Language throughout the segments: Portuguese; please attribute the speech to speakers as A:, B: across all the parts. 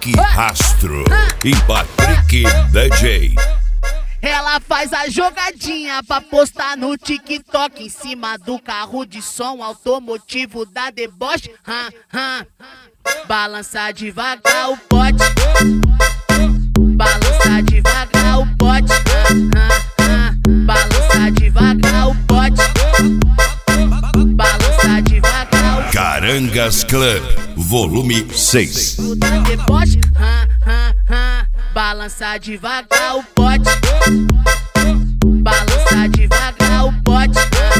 A: Patrick Rastro e Patrick DJ.
B: Ela faz a jogadinha pra postar no TikTok em cima do carro de som automotivo da deboche. Balança devagar o pote, balança devagar o pote, balança devagar o pote, balança devagar o pote.
A: Carangas Club, volume 6.
B: Da deboche, balança devagar o pote, balança devagar o pote,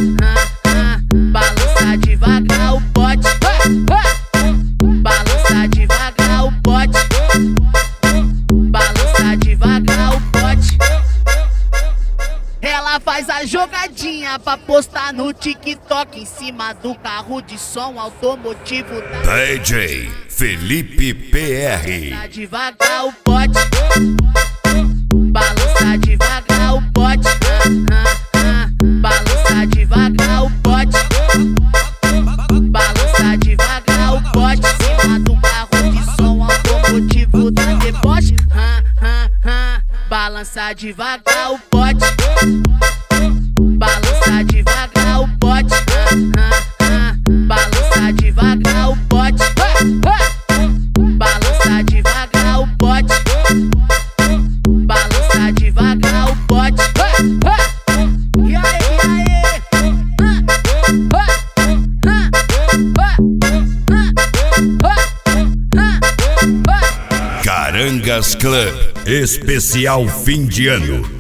B: balança devagar o pote, balança devagar o pote, balança devagar o pote. Ela faz a jogadinha pra postar no TikTok em cima do carro de som automotivo da
A: DJ Felipe PR.
B: balança devagar o pote, balança devagar o pote, balança devagar o pote, balança devagar o pote, em cima do carro de som automotivo da deboche. Balança devagar o pote, balança devagar o pote, balança devagar o pote, balança devagar o pote, balança devagar o pote. E aí,
A: Carangas Club, especial fim de ano.